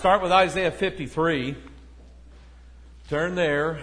Start with Isaiah 53. Turn there.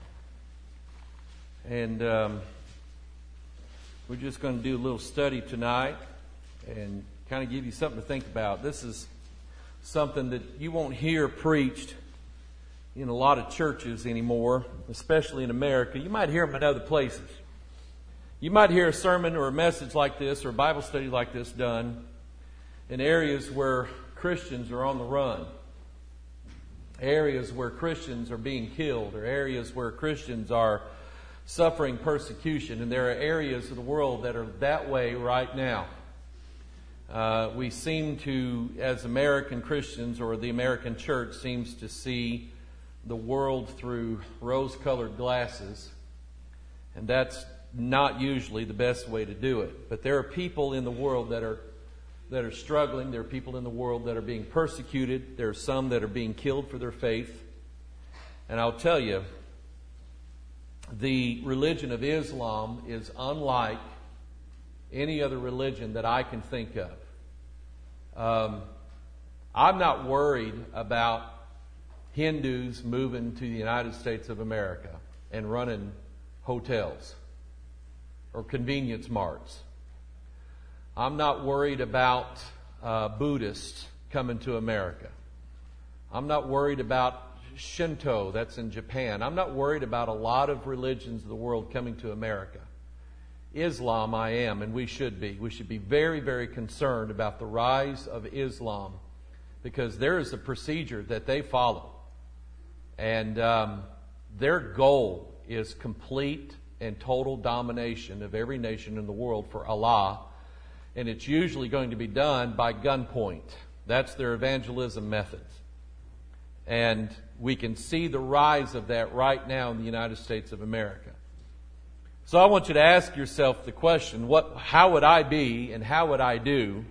And we're just going to do a little study tonight and kind of give you something to think about. This is something that you won't hear preached in a lot of churches anymore, especially in America. You might hear them in other places. You might hear a sermon or a message like this or a Bible study like this done in areas where Christians are on the run, areas where Christians are being killed, or areas where Christians are suffering persecution. And there are areas of the world that are that way right now. We seem to, as American Christians, or the American church seems to see the world through rose-colored glasses, and that's not usually the best way to do it. But there are people in the world that are struggling. There are people in the world that are being persecuted. There are some that are being killed for their faith. And I'll tell you, the religion of Islam is unlike any other religion that I can think of. I'm not worried about Hindus moving to the United States of America and running hotels or convenience marts. I'm not worried about Buddhists coming to America. I'm not worried about Shinto, that's in Japan. I'm not worried about a lot of religions of the world coming to America. Islam I am, and we should be. We should be very, very concerned about the rise of Islam, because there is a procedure that they follow. And their goal is complete and total domination of every nation in the world for Allah. And it's usually going to be done by gunpoint. That's their evangelism methods. And we can see the rise of that right now in the United States of America. So I want you to ask yourself the question, how would I be and how would I do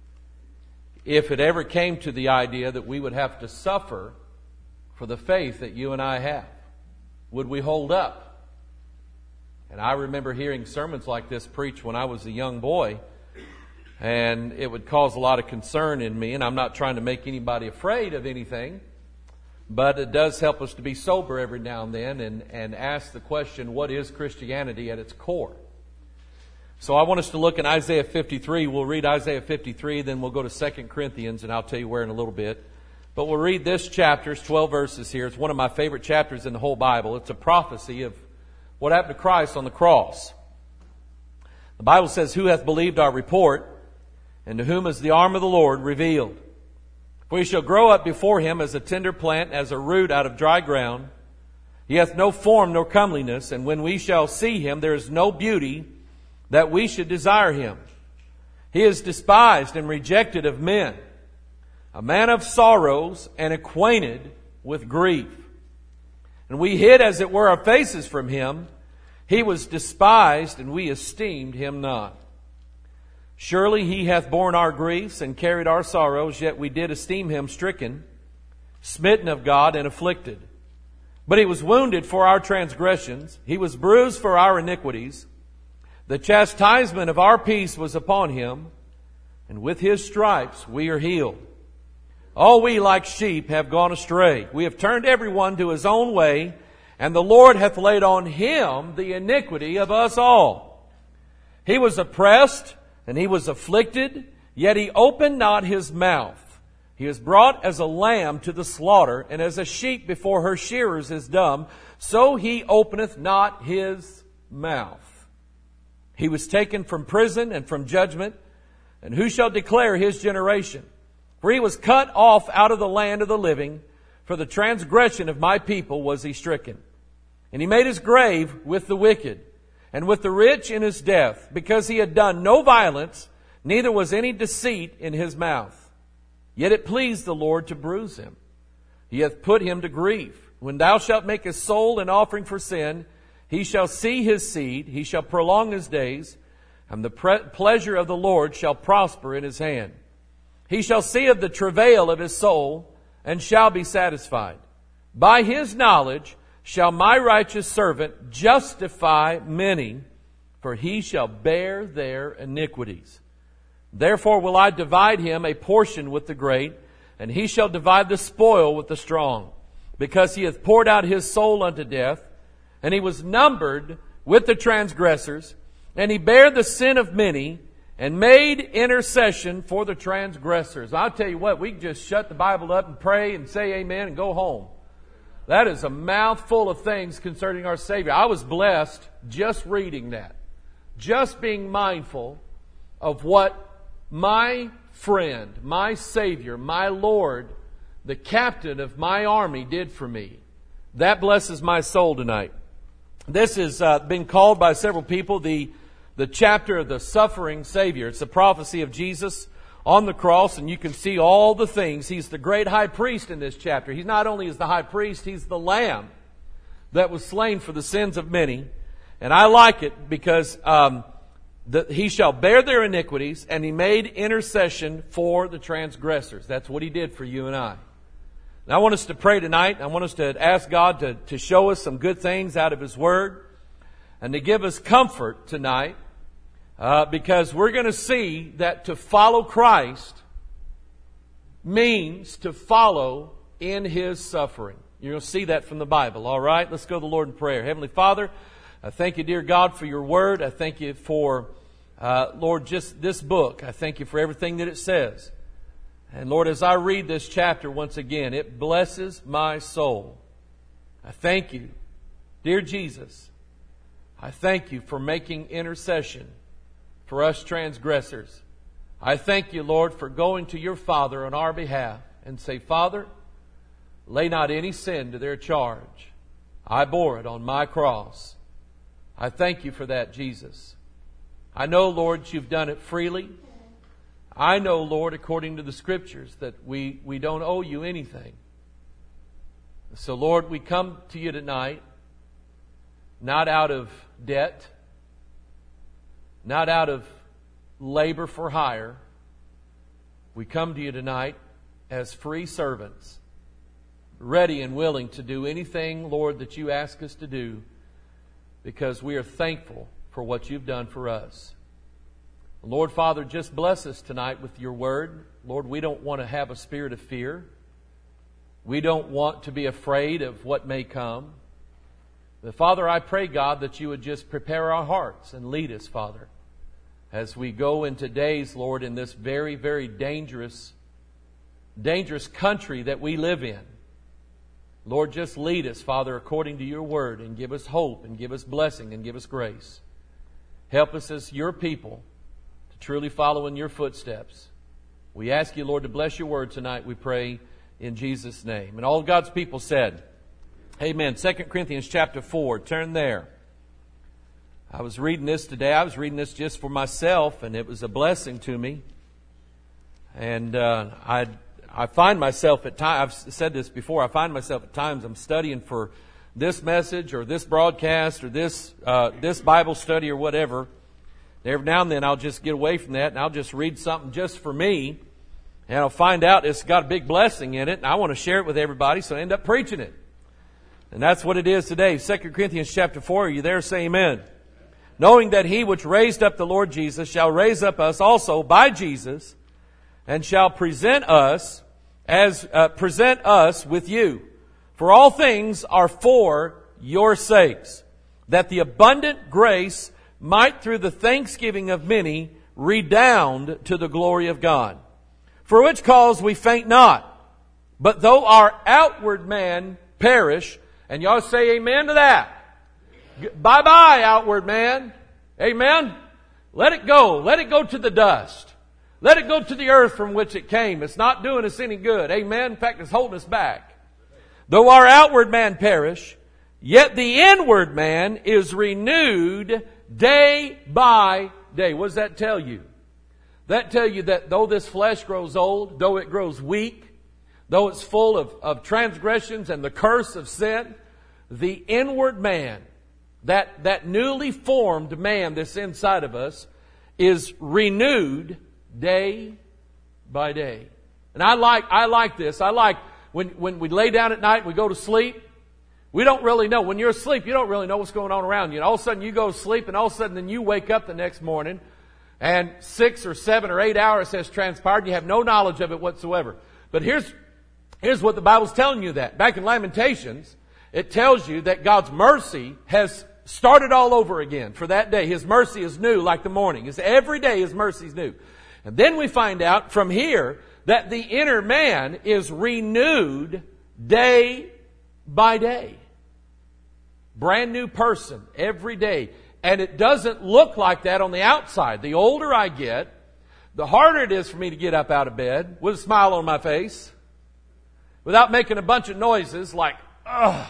if it ever came to the idea that we would have to suffer for the faith that you and I have? Would we hold up? And I remember hearing sermons like this preached when I was a young boy, and it would cause a lot of concern in me. And I'm not trying to make anybody afraid of anything, but it does help us to be sober every now and then and ask the question, what is Christianity at its core? So I want us to look in Isaiah 53. We'll read Isaiah 53, then we'll go to 2 Corinthians, and I'll tell you where in a little bit. But we'll read this chapter. It's 12 verses here. It's one of my favorite chapters in the whole Bible. It's a prophecy of what happened to Christ on the cross. The Bible says, "Who hath believed our report? And to whom is the arm of the Lord revealed? For he shall grow up before him as a tender plant, as a root out of dry ground. He hath no form nor comeliness, and when we shall see him, there is no beauty that we should desire him. He is despised and rejected of men, a man of sorrows and acquainted with grief. And we hid, as it were, our faces from him. He was despised, and we esteemed him not. Surely he hath borne our griefs and carried our sorrows, yet we did esteem him stricken, smitten of God, and afflicted. But he was wounded for our transgressions. He was bruised for our iniquities. The chastisement of our peace was upon him, and with his stripes we are healed. All we like sheep have gone astray. We have turned every one to his own way, and the Lord hath laid on him the iniquity of us all. He was oppressed, and he was afflicted, yet he opened not his mouth. He is brought as a lamb to the slaughter, and as a sheep before her shearers is dumb, so he openeth not his mouth. He was taken from prison and from judgment, and who shall declare his generation? For he was cut off out of the land of the living. For the transgression of my people was he stricken. And he made his grave with the wicked, and with the rich in his death, because he had done no violence, neither was any deceit in his mouth. Yet it pleased the Lord to bruise him. He hath put him to grief. When thou shalt make his soul an offering for sin, he shall see his seed, he shall prolong his days, and the pleasure of the Lord shall prosper in his hand. He shall see of the travail of his soul, and shall be satisfied. By his knowledge shall my righteous servant justify many, for he shall bear their iniquities. Therefore will I divide him a portion with the great, and he shall divide the spoil with the strong, because he hath poured out his soul unto death, and he was numbered with the transgressors, and he bare the sin of many, and made intercession for the transgressors. I'll tell you what, we can just shut the Bible up and pray and say amen and go home. That is a mouthful of things concerning our Savior. I was blessed just reading that. Just being mindful of what my friend, my Savior, my Lord, the captain of my army did for me. That blesses my soul tonight. This has been called by several people the chapter of the suffering Savior. It's a prophecy of Jesus on the cross, and you can see all the things. He's the great high priest in this chapter. He's not only is the high priest, he's the lamb that was slain for the sins of many. And I like it because he shall bear their iniquities, and he made intercession for the transgressors. That's what he did for you and I. And I want us to pray tonight. I want us to ask God to show us some good things out of His Word and to give us comfort tonight because we're going to see that to follow Christ means to follow in His suffering. You're going to see that from the Bible. All right? Let's go to the Lord in prayer. Heavenly Father, I thank you, dear God, for your Word. I thank you for, Lord, just this book. I thank you for everything that it says. And Lord, as I read this chapter once again, it blesses my soul. I thank you, dear Jesus. I thank you for making intercession for us transgressors. I thank you, Lord, for going to your Father on our behalf and say, Father, lay not any sin to their charge. I bore it on my cross. I thank you for that, Jesus. I know, Lord, you've done it freely. I know, Lord, according to the Scriptures, that we don't owe you anything. So, Lord, we come to you tonight, not out of debt, not out of labor for hire. We come to you tonight as free servants, ready and willing to do anything, Lord, that you ask us to do, because we are thankful for what you've done for us. Lord, Father, just bless us tonight with your word. Lord, we don't want to have a spirit of fear. We don't want to be afraid of what may come. But Father, I pray, God, that you would just prepare our hearts and lead us, Father, as we go into days, Lord, in this very, very dangerous country that we live in. Lord, just lead us, Father, according to your word, and give us hope and give us blessing and give us grace. Help us as your people truly follow in your footsteps. We ask you, Lord, to bless your word tonight, we pray in Jesus' name. And all of God's people said, amen. 2 Corinthians chapter 4, turn there. I was reading this today. I was reading this just for myself, and it was a blessing to me. And I find myself at times, I've said this before, I find myself at times I'm studying for this message or this broadcast or this Bible study or whatever. Every now and then I'll just get away from that and I'll just read something just for me, and I'll find out it's got a big blessing in it, and I want to share it with everybody, so I end up preaching it. And that's what it is today. 2 Corinthians chapter 4, are you there? Say amen. Knowing that he which raised up the Lord Jesus shall raise up us also by Jesus, and shall present us with you. For all things are for your sakes, that the abundant grace might through the thanksgiving of many redound to the glory of God. For which cause we faint not, but though our outward man perish, and y'all say amen to that. Bye-bye, outward man. Amen. Let it go. Let it go to the dust. Let it go to the earth from which it came. It's not doing us any good. Amen. In fact, it's holding us back. Though our outward man perish, yet the inward man is renewed day by day. What does that tell you? That tell you that though this flesh grows old, though it grows weak, though it's full of transgressions and the curse of sin, the inward man, that newly formed man that's inside of us, is renewed day by day. And I like this. I like when we lay down at night and we go to sleep. We don't really know. When you're asleep, you don't really know what's going on around you. And all of a sudden you go to sleep, and all of a sudden then you wake up the next morning, and 6 or 7 or 8 hours has transpired, and you have no knowledge of it whatsoever. But here's Here's what the Bible's telling you that. Back in Lamentations, it tells you that God's mercy has started all over again for that day. His mercy is new like the morning. It's every day His mercy is new. And then we find out from here that the inner man is renewed day by day. Brand new person every day. And it doesn't look like that on the outside. The older I get, the harder it is for me to get up out of bed with a smile on my face, without making a bunch of noises like, I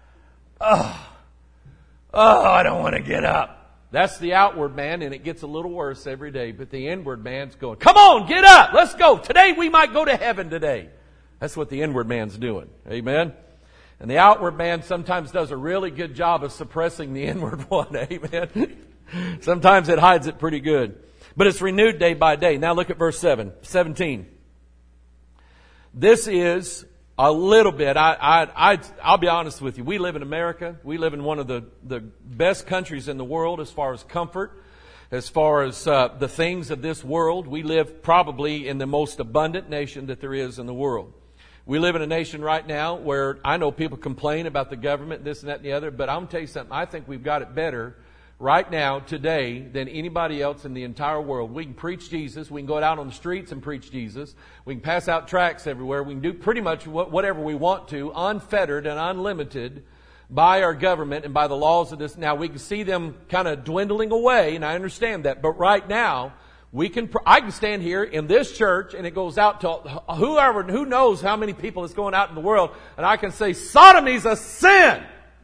don't want to get up. That's the outward man, and it gets a little worse every day. But the inward man's going, come on, get up, let's go. Today we might go to heaven today. That's what the inward man's doing. Amen? And the outward man sometimes does a really good job of suppressing the inward one. Amen? Sometimes it hides it pretty good. But it's renewed day by day. Now look at verse 17. This is a little bit, I'll be honest with you. We live in America. We live in one of the best countries in the world as far as comfort, as far as the things of this world. We live probably in the most abundant nation that there is in the world. We live in a nation right now where I know people complain about the government, this and that and the other, but I'm going to tell you something. I think we've got it better right now, today, than anybody else in the entire world. We can preach Jesus. We can go out on the streets and preach Jesus. We can pass out tracts everywhere. We can do pretty much whatever we want to, unfettered and unlimited by our government and by the laws of this. Now, we can see them kind of dwindling away, and I understand that. But right now, I can stand here in this church, and it goes out to who knows how many people is going out in the world, and I can say, sodomy's a sin.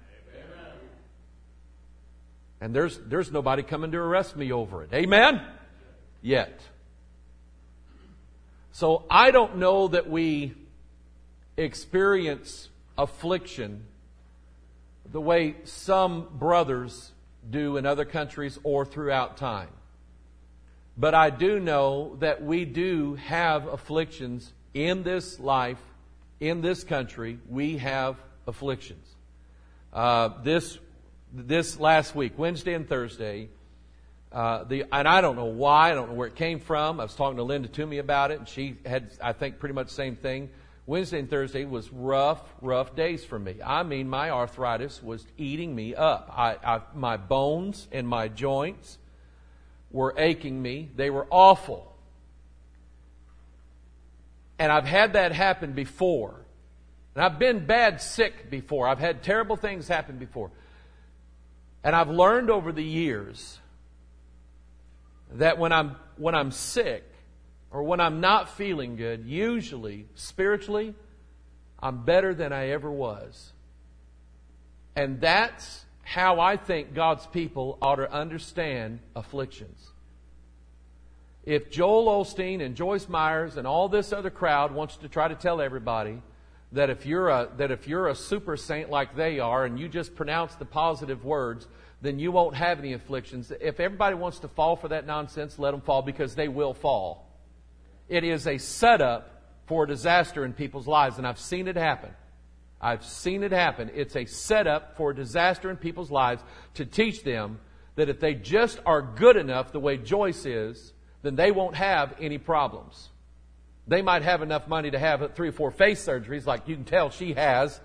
And there's nobody coming to arrest me over it. Amen? Yet. So I don't know that we experience affliction the way some brothers do in other countries or throughout time. But I do know that we do have afflictions in this life, in this country. We have afflictions. This last week, Wednesday and Thursday, and I don't know why, I don't know where it came from. I was talking to Linda Toomey about it, and she had, I think, pretty much the same thing. Wednesday and Thursday was rough days for me. I mean, my arthritis was eating me up. My bones and my joints were aching me. They were awful. And I've had that happen before. And I've been bad sick before. I've had terrible things happen before. And I've learned over the years that when I'm sick or when I'm not feeling good, usually, spiritually, I'm better than I ever was. And that's how I think God's people ought to understand afflictions. If Joel Osteen and Joyce Myers and all this other crowd wants to try to tell everybody that if you're a super saint like they are and you just pronounce the positive words, then you won't have any afflictions. If everybody wants to fall for that nonsense, let them fall, because they will fall. It is a setup for disaster in people's lives, and I've seen it happen. It's a setup for disaster in people's lives to teach them that if they just are good enough the way Joyce is, then they won't have any problems. They might have enough money to have 3 or 4 face surgeries like you can tell she has,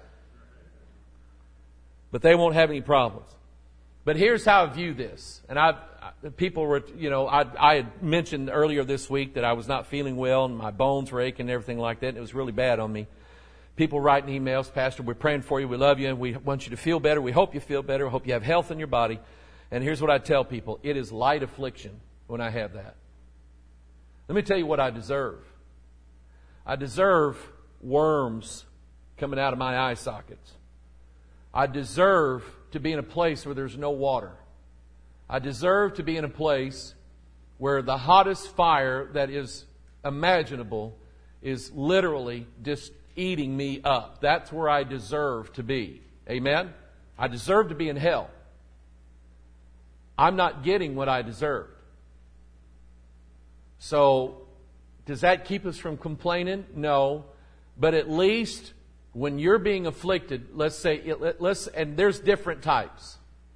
but they won't have any problems. But here's how I view this. And I had mentioned earlier this week that I was not feeling well and my bones were aching and everything like that. And it was really bad on me. People writing emails, Pastor, we're praying for you. We love you and we want you to feel better. We hope you feel better. We hope you have health in your body. And here's what I tell people. It is light affliction when I have that. Let me tell you what I deserve. I deserve worms coming out of my eye sockets. I deserve to be in a place where there's no water. I deserve to be in a place where the hottest fire that is imaginable is literally just eating me up. That's where I deserve to be. Amen? I deserve to be in hell. I'm not getting what I deserved. So, does that keep us from complaining? No. But at least when you're being afflicted, and there's different types.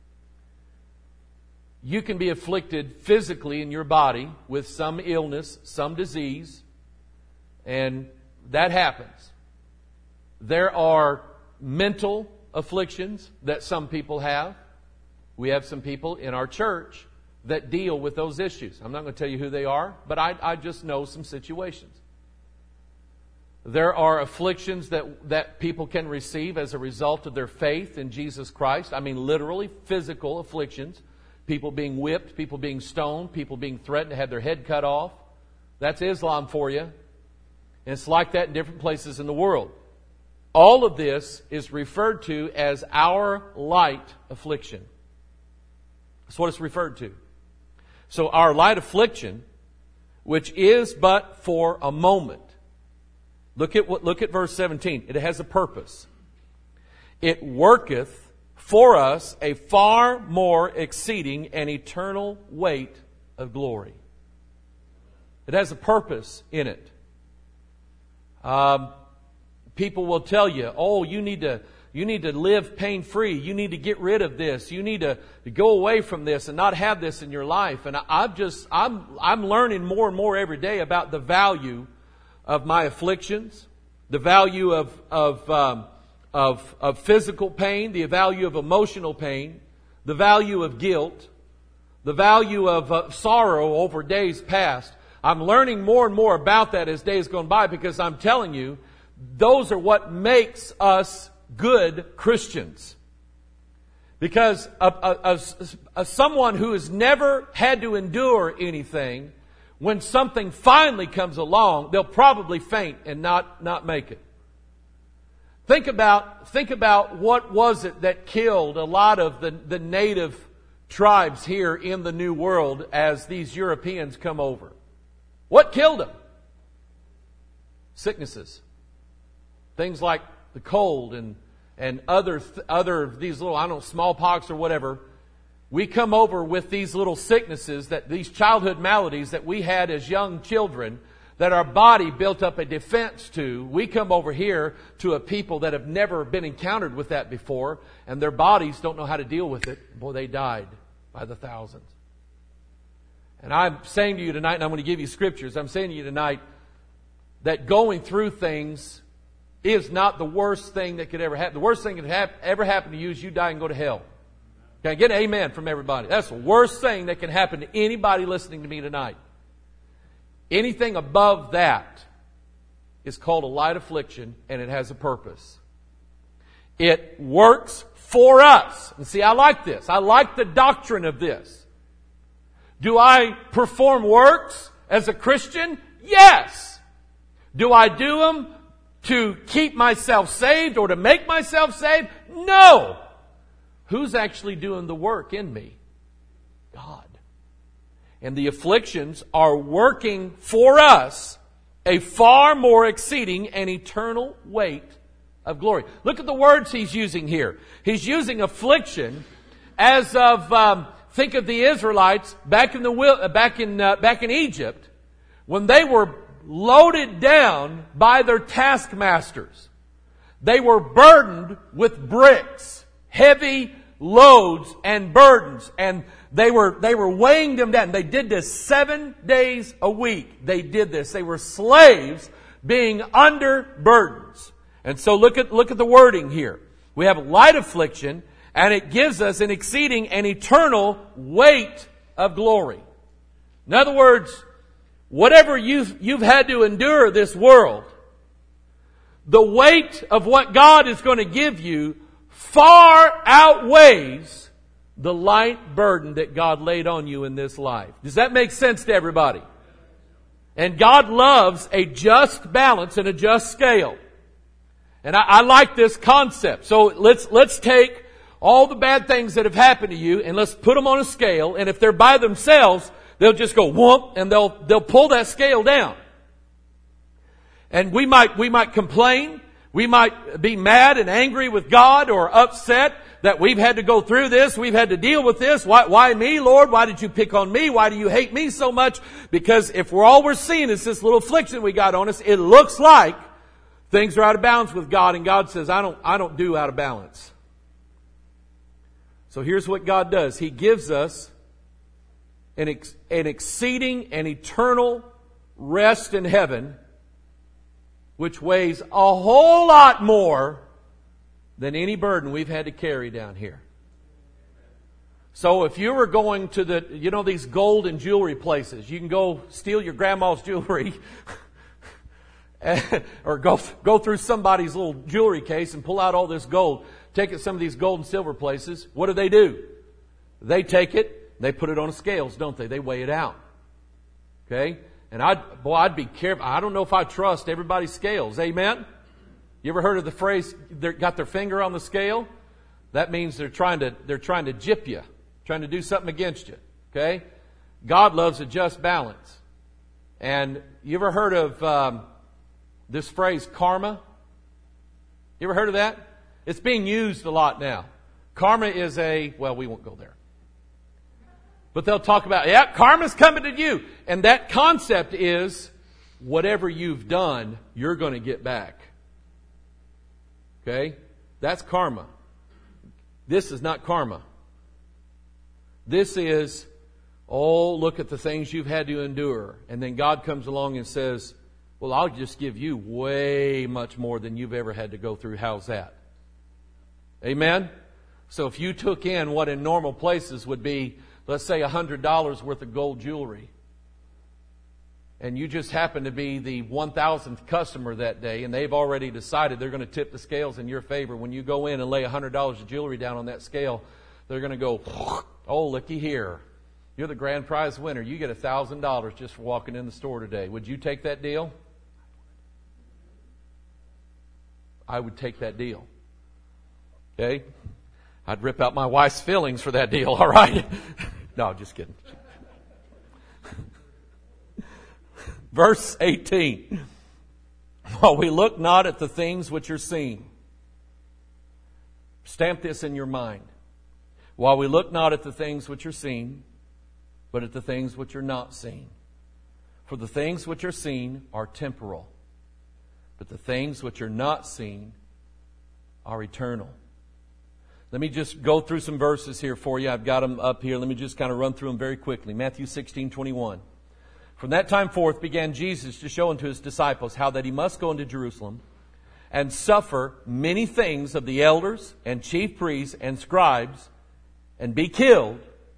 You can be afflicted physically in your body with some illness, some disease, and that happens. There are mental afflictions that some people have. We have some people in our church that deal with those issues. I'm not going to tell you who they are, but I just know some situations. There are afflictions that people can receive as a result of their faith in Jesus Christ. I mean, literally physical afflictions. People being whipped, people being stoned, people being threatened to have their head cut off. That's Islam for you. And it's like that in different places in the world. All of this is referred to as our light affliction. That's what it's referred to. So our light affliction, which is but for a moment. Look at verse 17. It has a purpose. It worketh for us a far more exceeding and eternal weight of glory. It has a purpose in it. People will tell you, oh, you need to live pain-free. You need to get rid of this. You need to go away from this and not have this in your life. And I'm learning more and more every day about the value of my afflictions, the value of physical pain, the value of emotional pain, the value of guilt, the value of sorrow over days past. I'm learning more and more about that as days go by, because I'm telling you, those are what makes us good Christians. Because someone who has never had to endure anything, when something finally comes along, they'll probably faint and not make it. Think about what was it that killed a lot of the native tribes here in the New World as these Europeans come over. What killed them? Sicknesses. Things like the cold and other these little, I don't know, smallpox or whatever. We come over with these little sicknesses, these childhood maladies that we had as young children, that our body built up a defense to. We come over here to a people that have never been encountered with that before, and their bodies don't know how to deal with it. Boy, they died by the thousands. And I'm saying to you tonight, and I'm going to give you scriptures, I'm saying to you tonight that going through things is not the worst thing that could ever happen. The worst thing that could ever happen to you is you die and go to hell. Can I get an amen from everybody? That's the worst thing that can happen to anybody listening to me tonight. Anything above that is called a light affliction, and it has a purpose. It works for us. And see, I like this. I like the doctrine of this. Do I perform works as a Christian? Yes. Do I do them to keep myself saved or to make myself saved? No. Who's actually doing the work in me? God. And the afflictions are working for us a far more exceeding and eternal weight of glory. Look at the words he's using here. He's using affliction as of think of the Israelites back in Egypt, when they were loaded down by their taskmasters. They were burdened with bricks, heavy loads and burdens, and they were weighing them down. They did this 7 days a week. They did this. They were slaves being under burdens. And so look at the wording here. We have light affliction, and it gives us an exceeding and eternal weight of glory. In other words, whatever you've had to endure this world, the weight of what God is going to give you far outweighs the light burden that God laid on you in this life. Does that make sense to everybody? And God loves a just balance and a just scale. And I like this concept. So let's take all the bad things that have happened to you and let's put them on a scale. And if they're by themselves, they'll just go whoomp, and they'll pull that scale down. And we might complain. We might be mad and angry with God or upset that we've had to go through this. We've had to deal with this. Why me, Lord? Why did you pick on me? Why do you hate me so much? Because if all we're seeing is this little affliction we got on us, it looks like things are out of balance with God, and God says, I don't do out of balance. So here's what God does. He gives us an exceeding and eternal rest in heaven which weighs a whole lot more than any burden we've had to carry down here. So if you were going to these gold and jewelry places, you can go steal your grandma's jewelry or go through somebody's little jewelry case and pull out all this gold. Take it to some of these gold and silver places. What do? They take it, they put it on scales, don't they? They weigh it out. Okay? And I'd be careful. I don't know if I trust everybody's scales. Amen? You ever heard of the phrase, they got their finger on the scale? That means they're trying to gyp you, trying to do something against you. Okay? God loves a just balance. And you ever heard of this phrase, karma? You ever heard of that? It's being used a lot now. Karma is we won't go there. But they'll talk about, karma's coming to you. And that concept is, whatever you've done, you're going to get back. Okay? That's karma. This is not karma. This is, look at the things you've had to endure. And then God comes along and says, well, I'll just give you way much more than you've ever had to go through. How's that? Amen? So if you took in what in normal places would be, let's say $100 worth of gold jewelry, and you just happen to be the 1,000th customer that day, and they've already decided they're going to tip the scales in your favor. When you go in and lay $100 of jewelry down on that scale, they're going to go, oh, looky here. You're the grand prize winner. You get $1,000 just for walking in the store today. Would you take that deal? I would take that deal. Okay? I'd rip out my wife's feelings for that deal, all right? No, just kidding. Verse 18. While we look not at the things which are seen. Stamp this in your mind. While we look not at the things which are seen, but at the things which are not seen. For the things which are seen are temporal, but the things which are not seen are eternal. Let me just go through some verses here for you. I've got them up here. Let me just kind of run through them very quickly. Matthew 16:21. From that time forth began Jesus to show unto his disciples how that he must go into Jerusalem and suffer many things of the elders and chief priests and scribes and be killed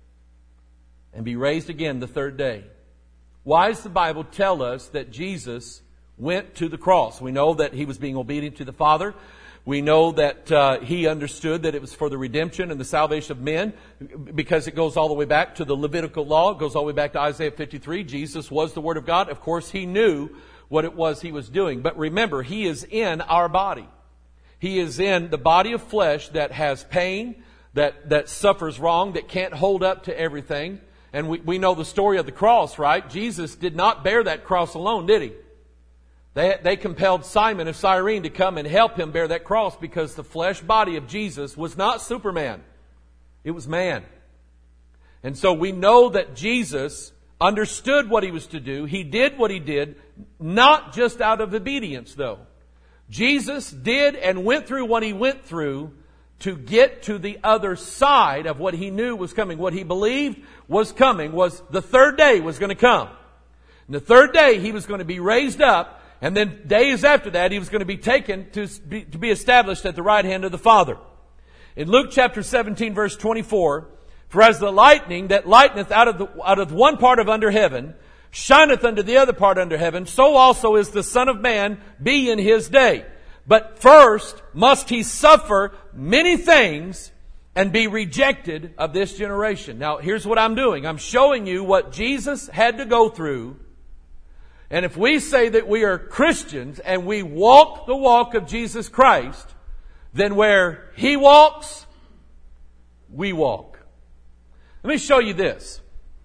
and be raised again the third day. Why does the Bible tell us that Jesus went to the cross? We know that he was being obedient to the Father. We know that he understood that it was for the redemption and the salvation of men, because it goes all the way back to the Levitical law. It goes all the way back to Isaiah 53. Jesus was the Word of God. Of course, he knew what it was he was doing. But remember, he is in our body. He is in the body of flesh that has pain, that suffers wrong, that can't hold up to everything. And we know the story of the cross, right? Jesus did not bear that cross alone, did he? They compelled Simon of Cyrene to come and help him bear that cross, because the flesh body of Jesus was not Superman. It was man. And so we know that Jesus understood what he was to do. He did what he did, not just out of obedience, though. Jesus did and went through what he went through to get to the other side of what he knew was coming. What he believed was coming was the third day was going to come. And the third day he was going to be raised up. And then days after that, he was going to be taken to be established at the right hand of the Father. In Luke chapter 17, verse 24, for as the lightning that lighteneth out of one part of under heaven, shineth unto the other part under heaven, so also is the Son of Man be in his day. But first must he suffer many things and be rejected of this generation. Now, here's what I'm doing. I'm showing you what Jesus had to go through. And if we say that we are Christians and we walk the walk of Jesus Christ, then where he walks, we walk. Let me show you this.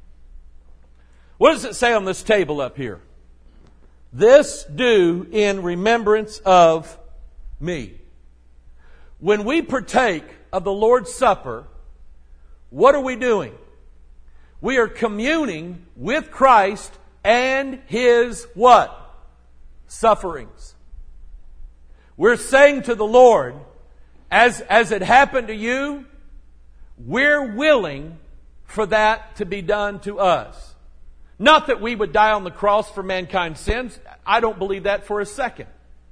What does it say on this table up here? This do in remembrance of me. When we partake of the Lord's Supper, what are we doing? We are communing with Christ and his what? Sufferings. We're saying to the Lord, as it happened to you, we're willing for that to be done to us. Not that we would die on the cross for mankind's sins. I don't believe that for a second.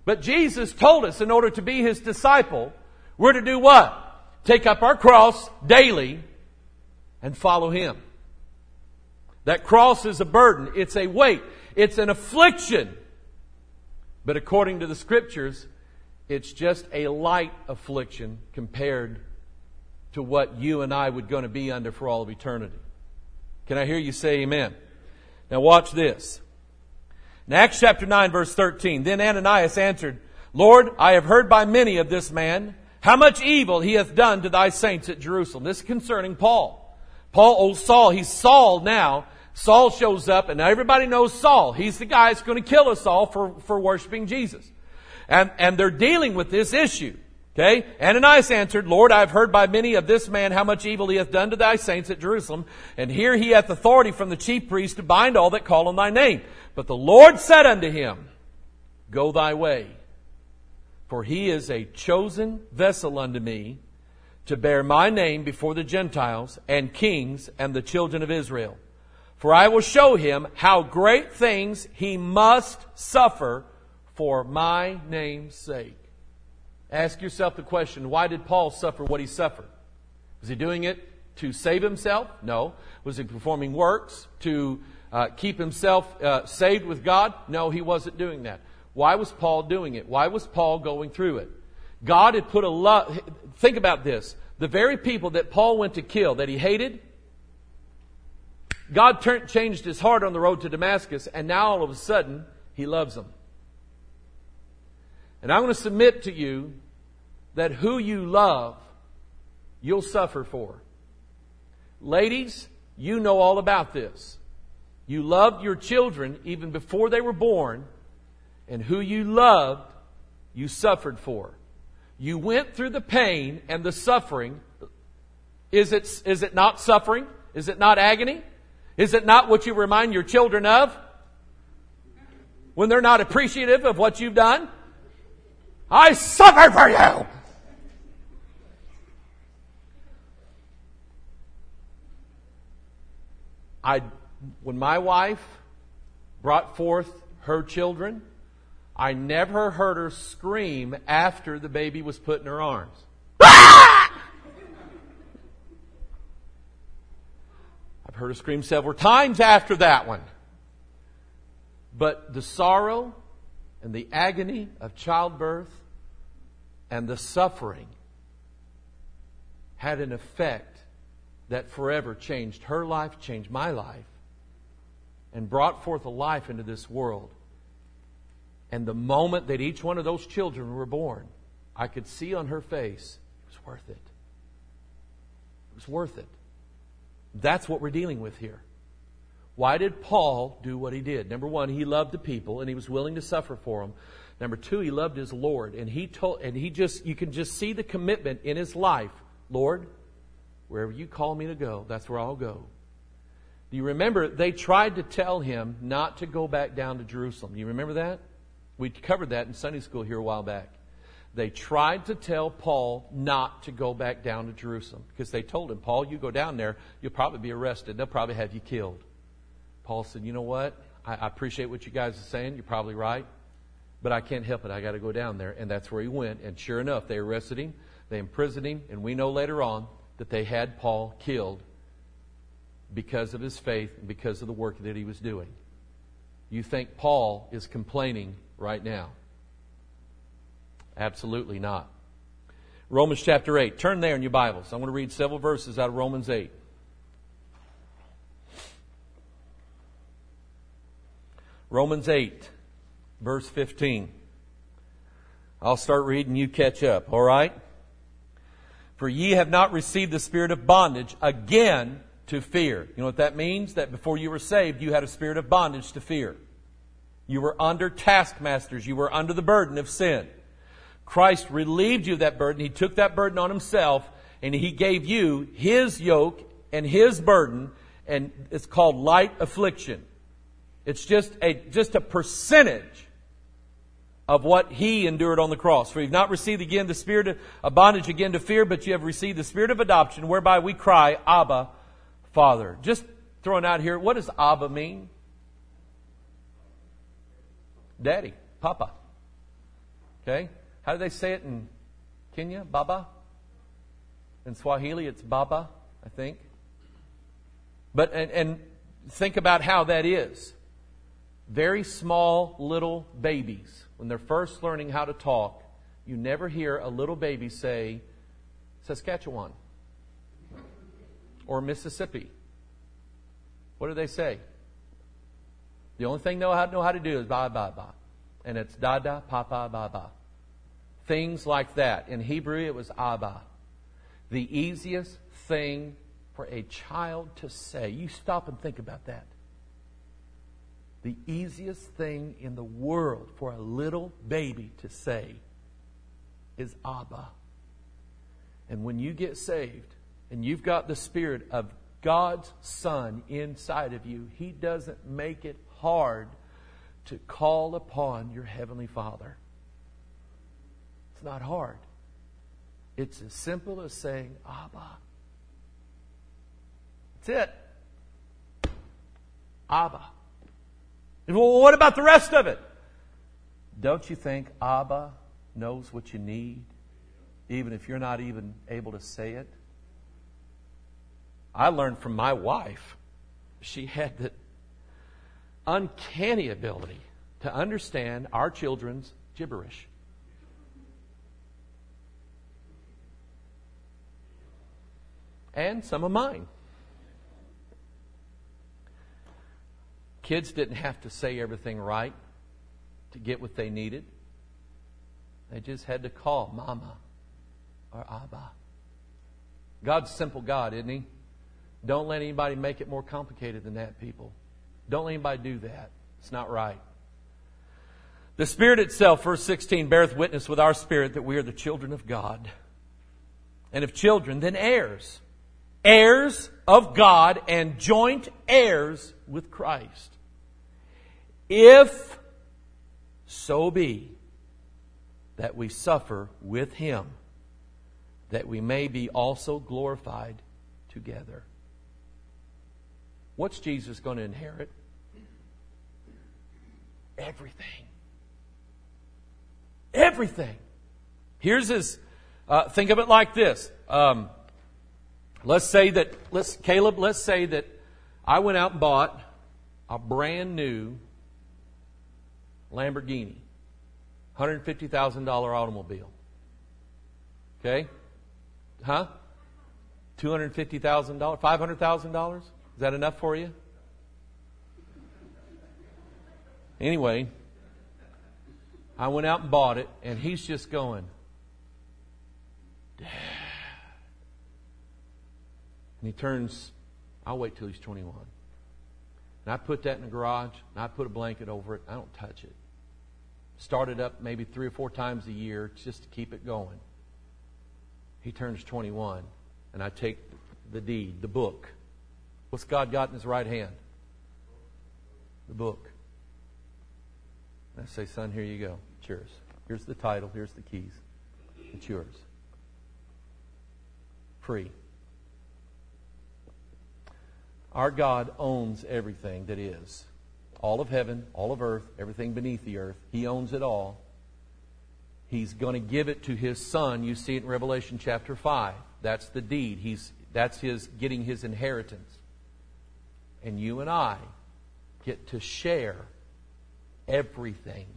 But Jesus told us in order to be His disciple, we're to do what? Take up our cross daily and follow Him. That cross is a burden. It's a weight. It's an affliction. But according to the Scriptures, it's just a light affliction compared to what you and I would going to be under for all of eternity. Can I hear you say amen? Now watch this. In Acts chapter 9 verse 13, then Ananias answered, Lord, I have heard by many of this man, how much evil he hath done to thy saints at Jerusalem. This is concerning Paul. Old Saul, he's Saul now. Saul shows up, and everybody knows Saul. He's the guy that's going to kill us all for worshiping Jesus. And they're dealing with this issue. Okay? Ananias answered, Lord, I have heard by many of this man how much evil he hath done to thy saints at Jerusalem. And here he hath authority from the chief priest to bind all that call on thy name. But the Lord said unto him, Go thy way, for he is a chosen vessel unto me to bear my name before the Gentiles and kings and the children of Israel. For I will show him how great things he must suffer for my name's sake. Ask yourself the question, why did Paul suffer what he suffered? Was he doing it to save himself? No. Was he performing works to keep himself saved with God? No, he wasn't doing that. Why was Paul doing it? Why was Paul going through it? God had put a love. Think about this. The very people that Paul went to kill, that he hated, God changed his heart on the road to Damascus, and now all of a sudden, he loves them. And I'm going to submit to you that who you love, you'll suffer for. Ladies, you know all about this. You loved your children even before they were born, and who you loved, you suffered for. You went through the pain and the suffering. Is it not suffering? Is it not agony? Is it not what you remind your children of when they're not appreciative of what you've done? I suffered for you! When my wife brought forth her children, I never heard her scream after the baby was put in her arms. I've heard her scream several times after that one. But the sorrow and the agony of childbirth and the suffering had an effect that forever changed her life, changed my life, and brought forth a life into this world. And the moment that each one of those children were born, I could see on her face, it was worth it. It was worth it. That's what we're dealing with here. Why did Paul do what he did? Number one, he loved the people and he was willing to suffer for them. Number two, he loved his Lord, and you can just see the commitment in his life. Lord, wherever you call me to go, that's where I'll go. Do you remember they tried to tell him not to go back down to Jerusalem? Do you remember that? We covered that in Sunday school here a while back. They tried to tell Paul not to go back down to Jerusalem because they told him, Paul, you go down there, you'll probably be arrested. They'll probably have you killed. Paul said, you know what? I appreciate what you guys are saying. You're probably right. But I can't help it. I got to go down there. And that's where he went. And sure enough, they arrested him. They imprisoned him. And we know later on that they had Paul killed because of his faith and because of the work that he was doing. You think Paul is complaining right now? Absolutely not. Romans chapter 8. Turn there in your Bibles. I'm going to read several verses out of Romans 8. Romans 8, verse 15. I'll start reading, you catch up, all right? For ye have not received the spirit of bondage again to fear. You know what that means? That before you were saved, you had a spirit of bondage to fear. You were under taskmasters. You were under the burden of sin. Christ relieved you of that burden. He took that burden on Himself, and He gave you His yoke and His burden, and it's called light affliction. It's just a percentage of what He endured on the cross. For you've not received again the spirit of bondage again to fear, but you have received the spirit of adoption, whereby we cry, Abba, Father. Just throwing out here, what does Abba mean? Daddy, Papa. Okay? How do they say it in Kenya? Baba? In Swahili, it's Baba, I think. But and think about how that is. Very small little babies, when they're first learning how to talk, you never hear a little baby say Saskatchewan or Mississippi. What do they say? The only thing they know how to do is ba ba ba. And it's dada, papa, baba. Things like that. In Hebrew, it was Abba. The easiest thing for a child to say. You stop and think about that. The easiest thing in the world for a little baby to say is Abba. And when you get saved and you've got the Spirit of God's Son inside of you, He doesn't make it hard to call upon your Heavenly Father. It's not hard. It's as simple as saying, Abba. That's it. Abba. Well, what about the rest of it? Don't you think Abba knows what you need, even if you're not even able to say it? I learned from my wife. She had the uncanny ability to understand our children's gibberish. And some of mine. Kids didn't have to say everything right to get what they needed. They just had to call Mama or Abba. God's a simple God, isn't He? Don't let anybody make it more complicated than that, people. Don't let anybody do that. It's not right. The Spirit itself, verse 16, beareth witness with our spirit that we are the children of God. And if children, then heirs. Heirs of God and joint heirs with Christ. If so be that we suffer with Him, that we may be also glorified together. What's Jesus going to inherit? Everything. Everything. Here's his, think of it like this. Let's say that I went out and bought a brand new Lamborghini, $150,000 automobile. Okay? Huh? $250,000? $500,000? Is that enough for you? Anyway, I went out and bought it, and he's just going, Dad. And he turns, I'll wait till he's 21. And I put that in the garage, and I put a blanket over it. I don't touch it. Start it up maybe 3 or 4 times a year just to keep it going. He turns 21, and I take the deed, the book. What's God got in His right hand? The book. And I say, son, here you go. It's yours. Here's the title. Here's the keys. It's yours. Free. Our God owns everything that is. All of heaven, all of earth, everything beneath the earth. He owns it all. He's going to give it to His Son. You see it in Revelation chapter 5. That's the deed. That's His getting His inheritance. And you and I get to share everything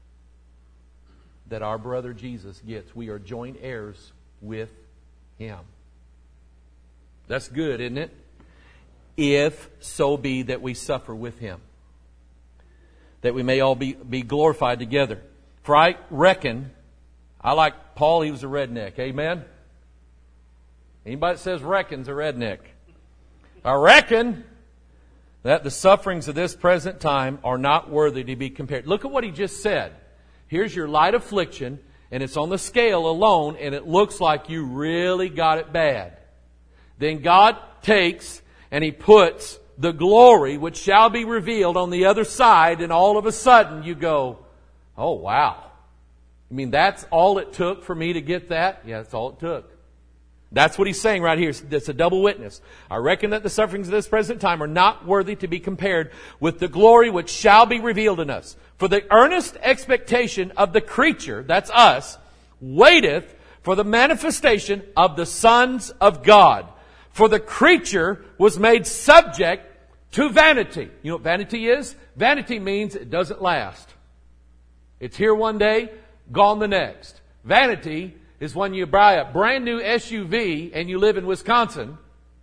that our brother Jesus gets. We are joint heirs with Him. That's good, isn't it? If so be that we suffer with Him, that we may all be glorified together. For I reckon, I like Paul, he was a redneck. Amen? Anybody that says reckon's a redneck. I reckon that the sufferings of this present time are not worthy to be compared. Look at what he just said. Here's your light affliction, and it's on the scale alone, and it looks like you really got it bad. Then God takes and He puts the glory which shall be revealed on the other side, and all of a sudden you go, oh wow. You mean that's all it took for me to get that? Yeah, that's all it took. That's what he's saying right here. It's a double witness. I reckon that the sufferings of this present time are not worthy to be compared with the glory which shall be revealed in us. For the earnest expectation of the creature, that's us, waiteth for the manifestation of the sons of God. For the creature was made subject to vanity. You know what vanity is? Vanity means it doesn't last. It's here one day, gone the next. Vanity is when you buy a brand new SUV and you live in Wisconsin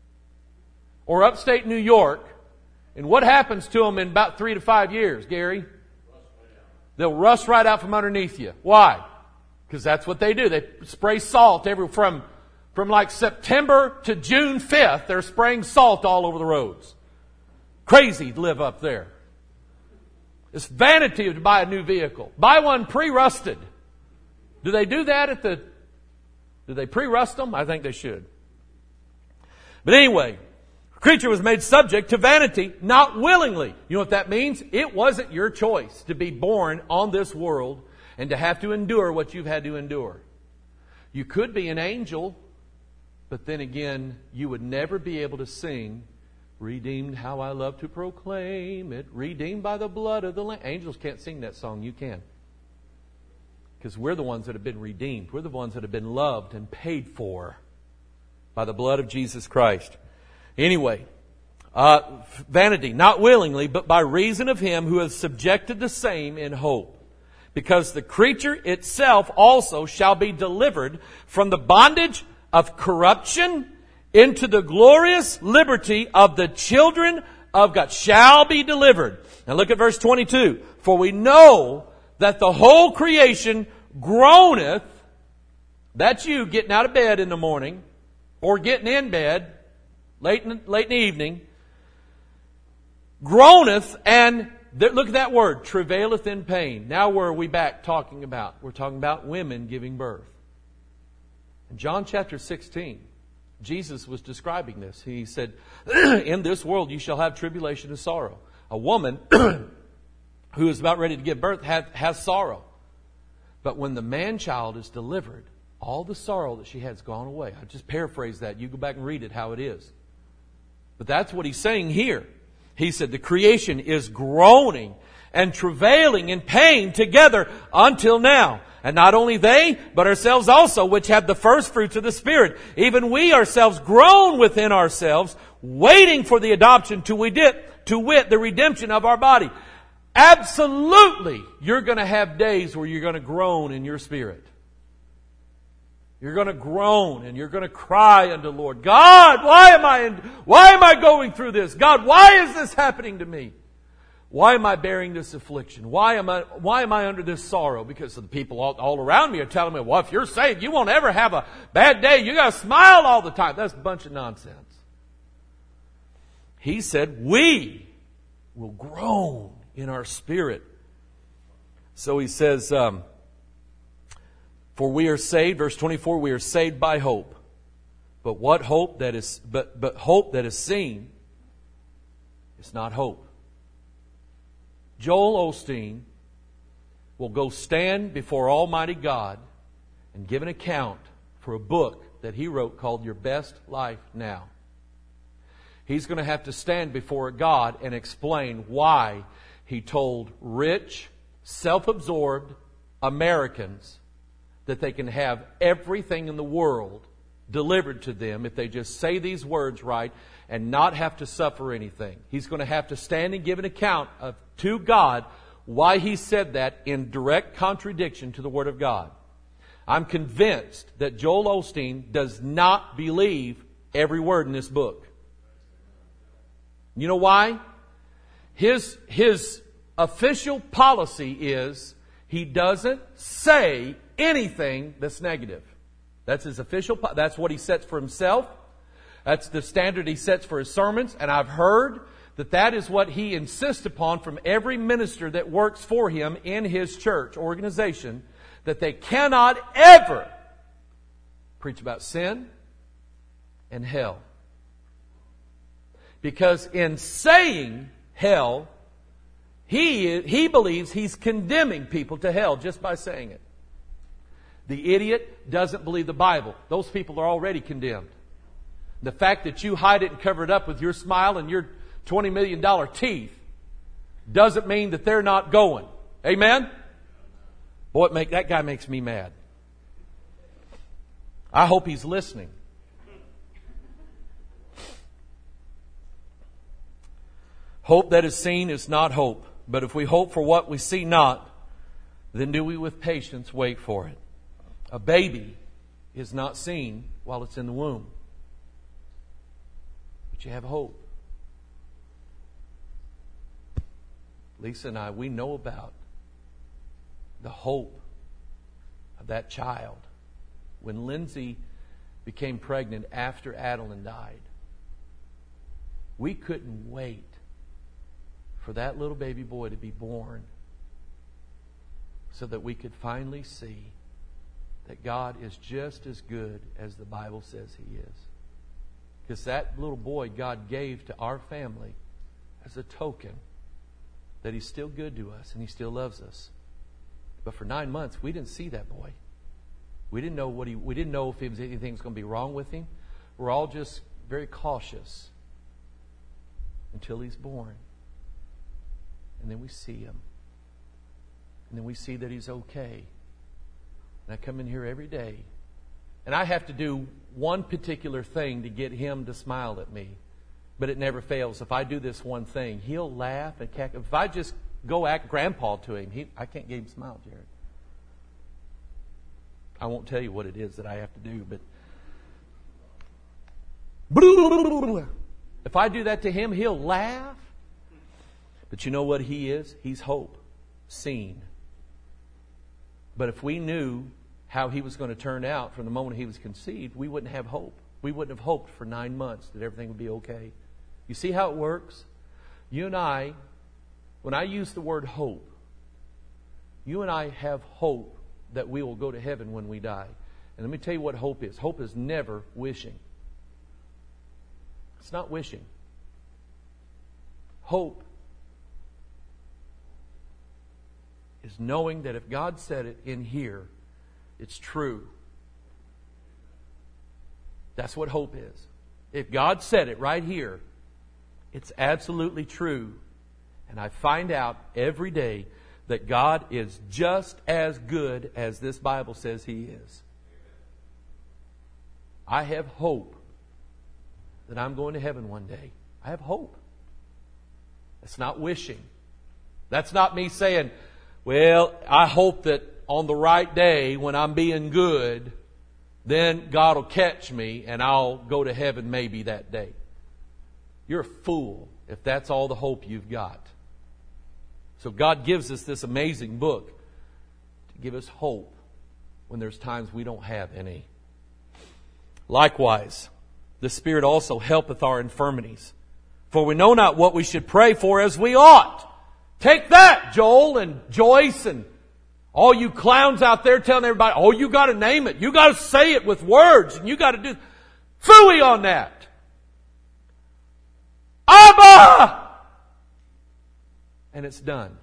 or upstate New York. And what happens to them in about 3 to 5 years, Gary? They'll rust right out from underneath you. Why? Because that's what they do. They spray salt from like September to June 5th. They're spraying salt all over the roads. Crazy to live up there. It's vanity to buy a new vehicle. Buy one pre-rusted. Do they do that do they pre-rust them? I think they should. But anyway, the creature was made subject to vanity, not willingly. You know what that means? It wasn't your choice to be born on this world and to have to endure what you've had to endure. You could be an angel, but then again, you would never be able to sing, "Redeemed, how I love to proclaim it, redeemed by the blood of the Lamb." Angels can't sing that song. You can. Because we're the ones that have been redeemed. We're the ones that have been loved and paid for by the blood of Jesus Christ. Anyway, vanity, not willingly, but by reason of Him who has subjected the same in hope. Because the creature itself also shall be delivered from the bondage of corruption into the glorious liberty of the children of God. Shall be delivered. Now look at verse 22. For we know that the whole creation groaneth. That's you getting out of bed in the morning or getting in bed late in the evening. Groaneth, and look at that word, travaileth in pain. Now where are we back talking about? We're talking about women giving birth. In John chapter 16, Jesus was describing this. He said, "In this world you shall have tribulation and sorrow." A woman who is about ready to give birth has sorrow. But when the man-child is delivered, all the sorrow that she has gone away. I just paraphrase that. You go back and read it how it is. But that's what he's saying here. He said the creation is groaning and travailing in pain together until now. And not only they, but ourselves also, which have the first fruits of the Spirit. Even we ourselves groan within ourselves, waiting for the adoption to wit, the redemption of our body. Absolutely, you're going to have days where you're going to groan in your spirit. You're going to groan and you're going to cry unto the Lord. God, why am I going through this? God, why is this happening to me? Why am I bearing this affliction? Why am I under this sorrow? Because the people all around me are telling me, well, if you're saved, you won't ever have a bad day. You got to smile all the time. That's a bunch of nonsense. He said, we will groan in our spirit. So he says, for we are saved, verse 24, we are saved by hope. But what hope that is, but hope that is seen is not hope. Joel Osteen will go stand before Almighty God and give an account for a book that he wrote called Your Best Life Now. He's going to have to stand before God and explain why he told rich, self-absorbed Americans that they can have everything in the world delivered to them if they just say these words right and not have to suffer anything. He's going to have to stand and give an account to God why he said that in direct contradiction to the Word of God. I'm convinced that Joel Osteen does not believe every word in this book. You know why? His official policy is he doesn't say anything that's negative. That's his official. That's what he sets for himself. That's the standard he sets for his sermons. And I've heard that is what he insists upon from every minister that works for him in his church organization, that they cannot ever preach about sin and hell. Because in saying hell, he believes he's condemning people to hell just by saying it. The idiot doesn't believe the Bible. Those people are already condemned. The fact that you hide it and cover it up with your smile and your $20 million teeth doesn't mean that they're not going. Amen? Boy, that guy makes me mad. I hope he's listening. Hope that is seen is not hope. But if we hope for what we see not, then do we with patience wait for it. A baby is not seen while it's in the womb. But you have hope. Lisa and I, we know about the hope of that child. When Lindsay became pregnant after Adeline died, we couldn't wait for that little baby boy to be born so that we could finally see that God is just as good as the Bible says He is. Because that little boy God gave to our family as a token that He's still good to us and He still loves us. But for 9 months, we didn't see that boy. We didn't know we didn't know if anything was going to be wrong with him. We're all just very cautious until he's born. And then we see him. And then we see that he's okay. And I come in here every day. And I have to do one particular thing to get him to smile at me. But it never fails. If I do this one thing, he'll laugh and cackle. If I just go act grandpa to him, I can't get him to smile, Jared. I won't tell you what it is that I have to do, but if I do that to him, he'll laugh. But you know what he is? He's hope, seen. But if we knew how he was going to turn out from the moment he was conceived, we wouldn't have hope. We wouldn't have hoped for 9 months that everything would be okay. You see how it works? You and I, when I use the word hope, you and I have hope that we will go to heaven when we die. And let me tell you what hope is. Hope is never wishing. It's not wishing. Hope is knowing that if God said it in here, it's true. That's what hope is. If God said it right here, it's absolutely true. And I find out every day that God is just as good as this Bible says He is. I have hope that I'm going to heaven one day. I have hope. That's not wishing. That's not me saying, well, I hope that on the right day when I'm being good, then God will catch me and I'll go to heaven maybe that day. You're a fool if that's all the hope you've got. So God gives us this amazing book to give us hope when there's times we don't have any. Likewise, the Spirit also helpeth our infirmities. For we know not what we should pray for as we ought. Take that, Joel and Joyce and all you clowns out there telling everybody, oh, you got to name it. You got to say it with words. And you got to do... Phooey on that. Abba! And it's done.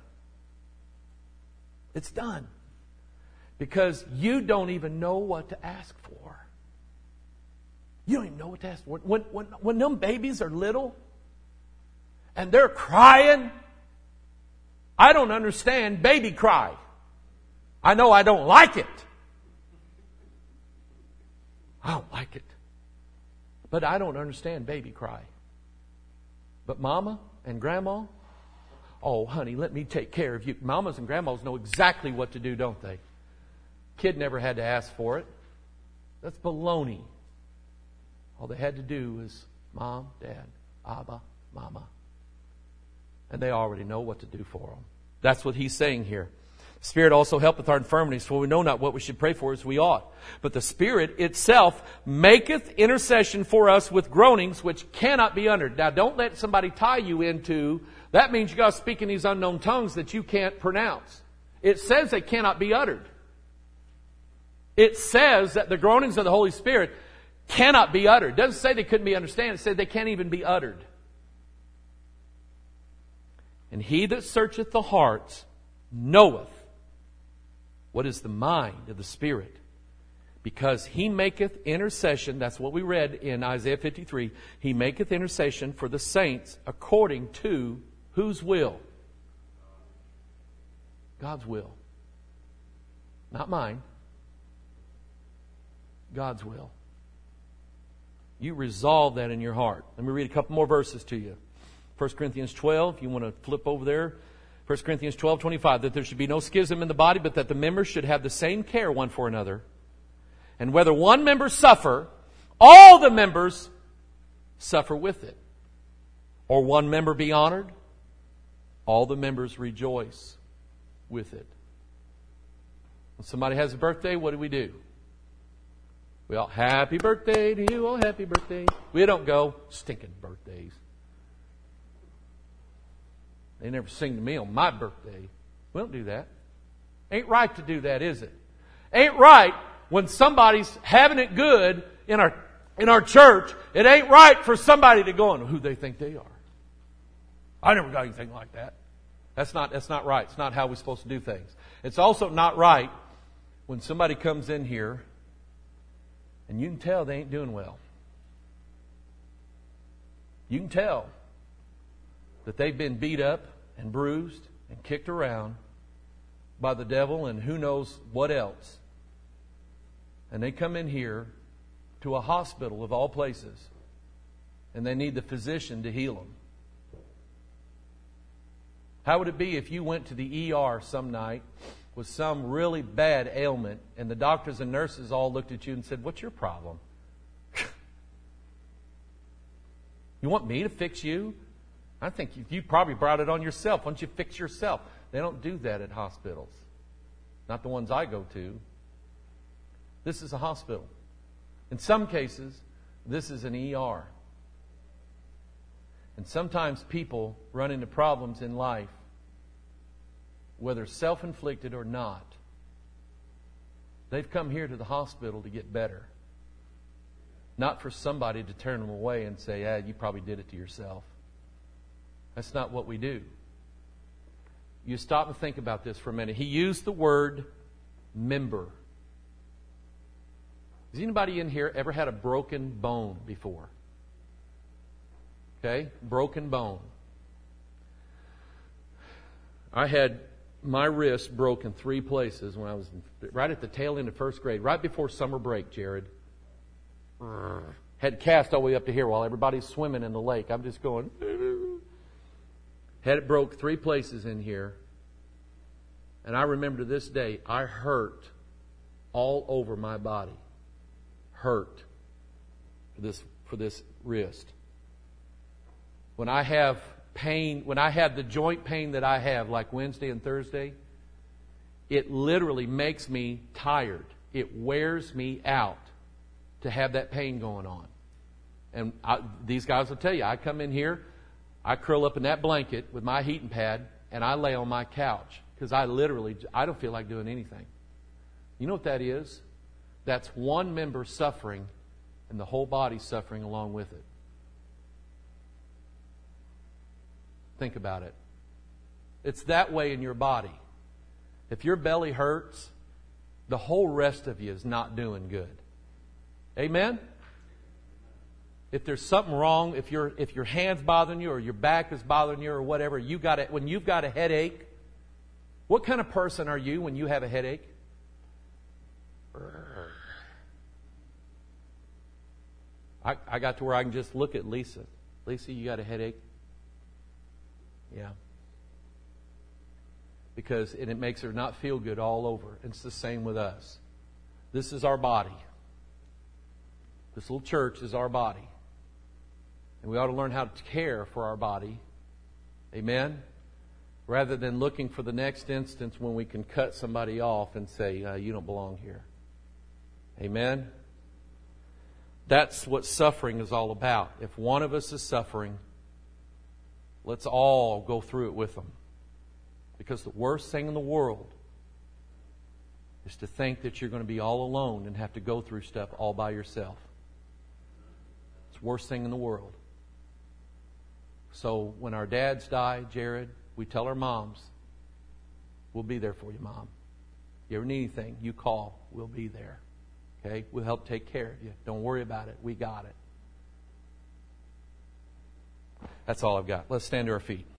It's done. Because you don't even know what to ask for. You don't even know what to ask for. When them babies are little and they're crying, I don't understand baby cry. I know I don't like it. I don't like it. But I don't understand baby cry. But Mama and Grandma, oh, honey, let me take care of you. Mamas and grandmas know exactly what to do, don't they? Kid never had to ask for it. That's baloney. All they had to do was Mom, Dad, Abba, Mama. And they already know what to do for them. That's what he's saying here. Spirit also helpeth our infirmities, for we know not what we should pray for as we ought. But the Spirit itself maketh intercession for us with groanings which cannot be uttered. Now, don't let somebody tie you into, that means you got to speak in these unknown tongues that you can't pronounce. It says they cannot be uttered. It says that the groanings of the Holy Spirit cannot be uttered. It doesn't say they couldn't be understood. It said they can't even be uttered. And he that searcheth the hearts knoweth what is the mind of the Spirit, Because He maketh intercession, that's what we read in Isaiah 53, He maketh intercession for the saints according to whose will? God's will. Not mine. God's will. You resolve that in your heart. Let me read a couple more verses to you. 1 Corinthians 12, if you want to flip over there. 1 Corinthians 12:25, that there should be no schism in the body, but that the members should have the same care one for another. And whether one member suffer, all the members suffer with it. Or one member be honored, all the members rejoice with it. When somebody has a birthday, what do? We all, happy birthday to you, oh happy birthday. We don't go, stinking birthdays. They never sing to me on my birthday. We don't do that. Ain't right to do that, is it? Ain't right when somebody's having it good in our church. It ain't right for somebody to go on who they think they are. I never got anything like that. That's not right. It's not how we're supposed to do things. It's also not right when somebody comes in here and you can tell they ain't doing well. You can tell that they've been beat up and bruised and kicked around by the devil and who knows what else. And they come in here to a hospital of all places and they need the physician to heal them. How would it be if you went to the ER some night with some really bad ailment and the doctors and nurses all looked at you and said, "What's your problem? You want me to fix you? I think you probably brought it on yourself. Why don't you fix yourself?" They don't do that at hospitals. Not the ones I go to. This is a hospital. In some cases, this is an ER. And sometimes people run into problems in life, whether self-inflicted or not. They've come here to the hospital to get better. Not for somebody to turn them away and say, you probably did it to yourself. That's not what we do. You stop and think about this for a minute. He used the word member. Has anybody in here ever had a broken bone before? Okay? Broken bone. I had my wrist broken 3 places when I was right at the tail end of first grade, right before summer break, Jared. Had cast all the way up to here while everybody's swimming in the lake. I'm just going. Had it broke 3 places in here. And I remember to this day, I hurt all over my body. Hurt for this wrist. When I have pain, when I have the joint pain that I have, like Wednesday and Thursday, it literally makes me tired. It wears me out to have that pain going on. And these guys will tell you, I come in here, I curl up in that blanket with my heating pad, and I lay on my couch because I don't feel like doing anything. You know what that is? That's one member suffering and the whole body suffering along with it. Think about it. It's that way in your body. If your belly hurts, the whole rest of you is not doing good. Amen? If there's something wrong, if your hand's bothering you or your back is bothering you or whatever, when you've got a headache, what kind of person are you when you have a headache? I got to where I can just look at Lisa. Lisa, you got a headache? Yeah. Because it makes her not feel good all over. It's the same with us. This is our body. This little church is our body. And we ought to learn how to care for our body. Amen? Rather than looking for the next instance when we can cut somebody off and say, you don't belong here. Amen? That's what suffering is all about. If one of us is suffering, let's all go through it with them. Because the worst thing in the world is to think that you're going to be all alone and have to go through stuff all by yourself. It's the worst thing in the world. So when our dads die, Jared, we tell our moms, we'll be there for you, Mom. You ever need anything, you call, we'll be there. Okay? We'll help take care of you. Don't worry about it. We got it. That's all I've got. Let's stand to our feet.